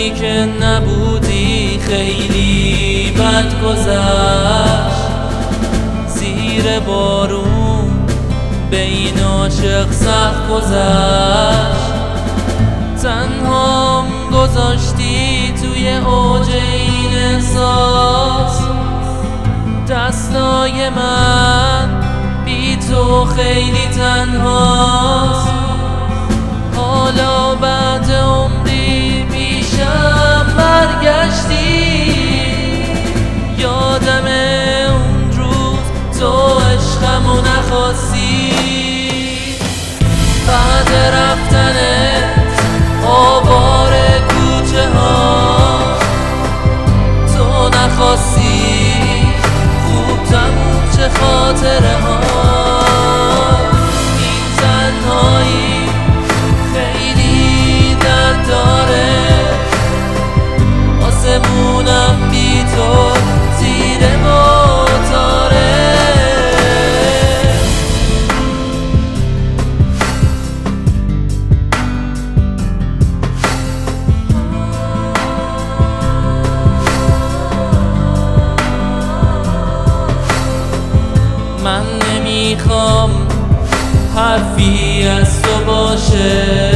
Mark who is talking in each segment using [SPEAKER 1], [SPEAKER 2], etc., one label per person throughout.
[SPEAKER 1] روزی که نبودی خیلی بد گذشت، زیر بارون بین عاشق سخت گذشت. تنهام گذاشتی توی اوج این احساس، دستای من بی تو خیلی تنهاست. حالا بعد عمری پیشم برگشتی، یادم اون روز تو عشقمو نخواستی. بعد رفتنت آوار کوچه ها تو نخواستی، خوب تموم چه خاطره ها. این تنهایی خیلی درد داره، آسمونم بی تو زیر موتاره. من نمیخوام حرفی از تو باشه،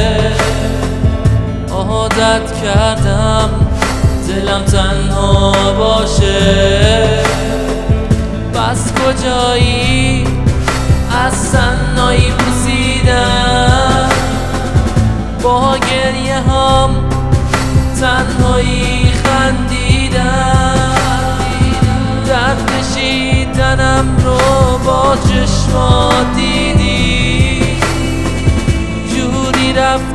[SPEAKER 1] عادت کردم دلم تنها باشه. بس کجایی از تنهایی پوسیدم، با گریه هم تنهایی خندیدم. درد کشیدنم رو با چشمات دیدی، جوری رفت